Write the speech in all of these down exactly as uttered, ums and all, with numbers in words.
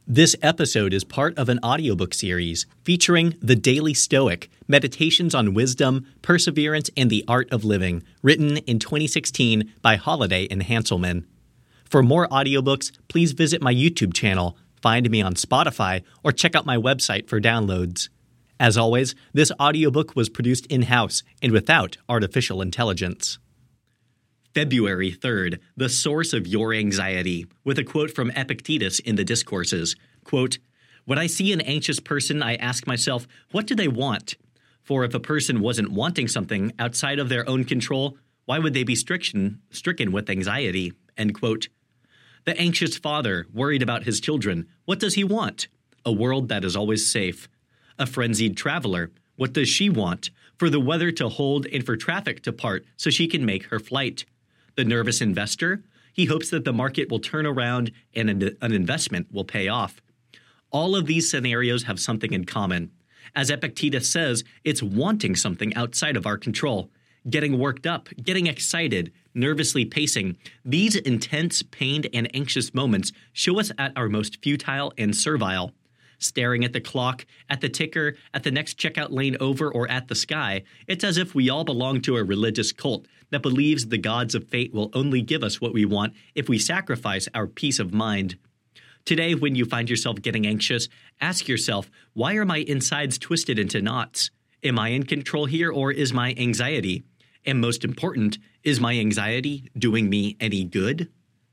This episode is part of an audiobook series featuring The Daily Stoic, Meditations on Wisdom, Perseverance, and the Art of Living, written in twenty sixteen by Holiday and Hanselman. For more audiobooks, please visit my YouTube channel, find me on Spotify, or check out my website for downloads. As always, this audiobook was produced in-house and without artificial intelligence. February third, The Source of Your Anxiety, with a quote from Epictetus in the Discourses. Quote, "When I see an anxious person, I ask myself, what do they want? For if a person wasn't wanting something outside of their own control, why would they be stricken, stricken with anxiety?" End quote. The anxious father, worried about his children, what does he want? A world that is always safe. A frenzied traveler, what does she want? For the weather to hold and for traffic to part so she can make her flight. The nervous investor, he hopes that the market will turn around and an investment will pay off. All of these scenarios have something in common. As Epictetus says, it's wanting something outside of our control. Getting worked up, getting excited, nervously pacing. These intense, pained, and anxious moments show us at our most futile and servile. Staring at the clock, at the ticker, at the next checkout lane over, or at the sky, it's as if we all belong to a religious cult that believes the gods of fate will only give us what we want if we sacrifice our peace of mind. Today, when you find yourself getting anxious, ask yourself, why are my insides twisted into knots? Am I in control here, or is my anxiety? And most important, is my anxiety doing me any good?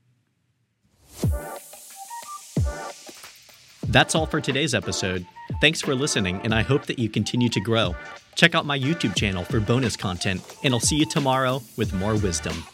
That's all for today's episode. Thanks for listening, and I hope that you continue to grow. Check out my YouTube channel for bonus content, and I'll see you tomorrow with more wisdom.